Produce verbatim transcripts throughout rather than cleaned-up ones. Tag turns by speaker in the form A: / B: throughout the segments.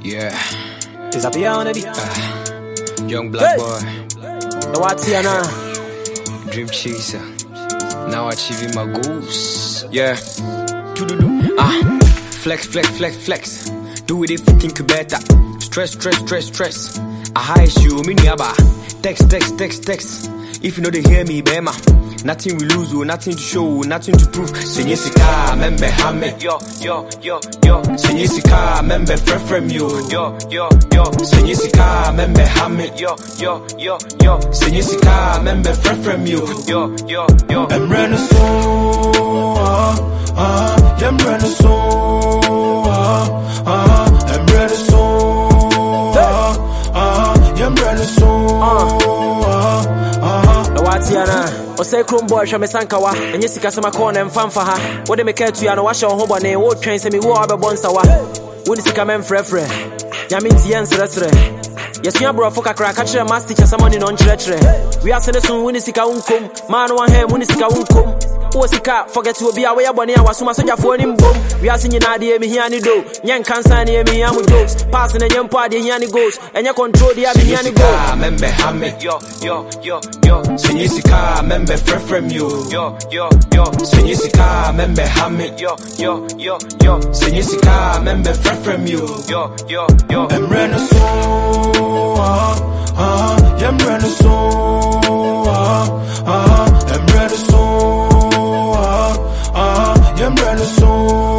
A: Yeah.
B: Is that beyond it?
A: Uh, young black hey. boy.
B: No, what's here now?
A: Dream chaser. Now achieving my goals. Yeah. Ah. Flex, flex, flex, flex. Do it if you think you better. Stress, stress, stress, stress. I hire you, me niaba. Text, text, text, text. If you know they hear me, bema. Nothing we lose, oh, nothing to show, nothing to prove. Senyesika, membe hame. Yo, yo, yo, yo. Senyesika, membe frefrem yo. Yo, yo, yo. Senyesika, membe hame. Yo, yo, yo, yo. Senyesika, membe frefrem yo. Yo, yo, yo.
C: Emrene so, ah, ah. Emrene so, ah, ah. Emrene so, ah, ah. Emrene so, ah, ah.
B: No, what's here now? O say chrome boy shame sankawa enye sika sama corner mfamfa ha wo de make atu ya no wa hye ho bone wo twen se mi wo abebonsa wa wo ni sika men frefre ya mi ntie nsresre yesua brofo kakra ka kire master teacher samoni no nkyerɛkyerɛ we ase ne so wo ni sika wonkom ma no wa ha wo ni sika wonkom wo sika forget wo bia wo ya bone awasoma sojafo ni mbom we ase nyina de mi hia ni do nyen kansa ne mi hia mu jokes pass ne nyempo ade hia ni goals enye control de abi hia ni goal
A: membe hame yo yo yo yo senyesika membe frefrem yo yo yo yo senyesika membe hame yo yo yo yo senyesika membe frefrem yo yo yo yo
C: emrene so ah ah emrene so ah ah emrene so ah ah emrene so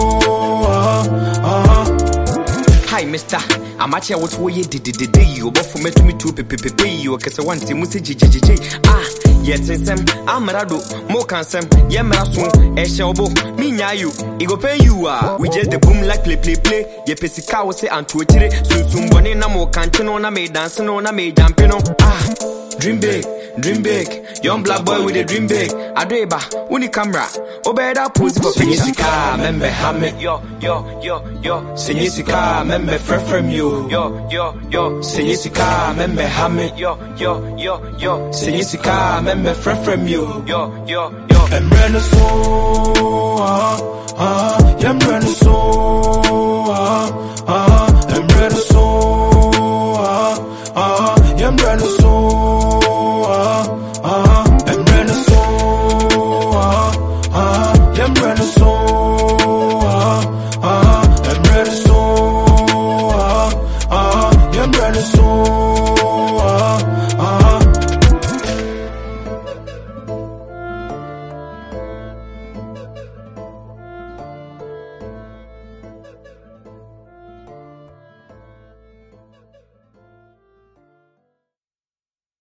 C: ah ah.
A: Hi mister, I'm actually what we did the day you but for me to me to pepe you cause I want to must jjj ah yet sem amarado mo kan sem ye meraso e shebo me nya you e go pay you ah we just the boom like play play play ye pesika wo say anto akire sunsum bone na mo kan no na me dance no na me jump no ah dream big dream big young black boy with a dream big adeba uni camera obeda pose for senyesika membe hame yo yo yo yo senyesika membe frefrem yo yo yo yo senyesika membe hame yo yo yo yo senyesika membe frefrem yo yo yo yo
C: emrene so ah ah emrene so ah ah emrene so ah ah emrene so ah ah emrene so ah ah emrene so ah ah emrene so ah ah emrene so